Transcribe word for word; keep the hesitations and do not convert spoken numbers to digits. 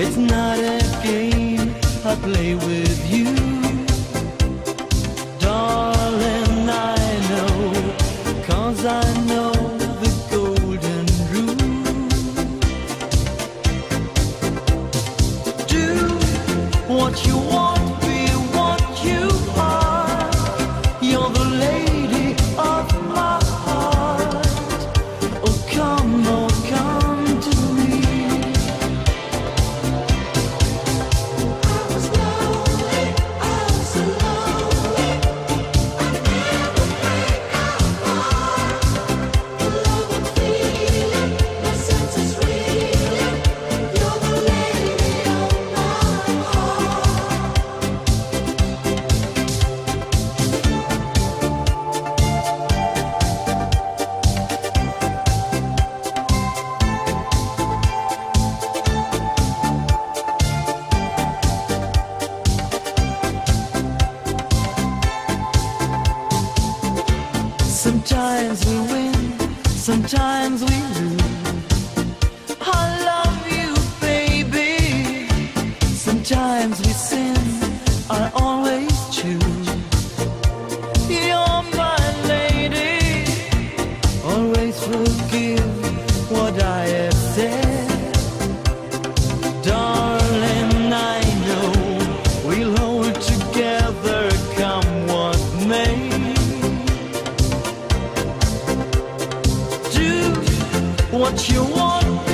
It's not a game I play with you. Darling, I know, 'cause I know the golden rule. Do what you want, be what you are. You're the lady of my heart. Oh, come, oh, come to me. I was lonely, I was lonely. I never break apart. The love I'm feeling, my senses reeling. You're the lady of my heart. Sometimes we win, sometimes we lose. I love you, baby. Sometimes we sin, I always choose. You're my lady, always forgive what I have said. Darling, I know we'll hold together, come what may. Do what you want,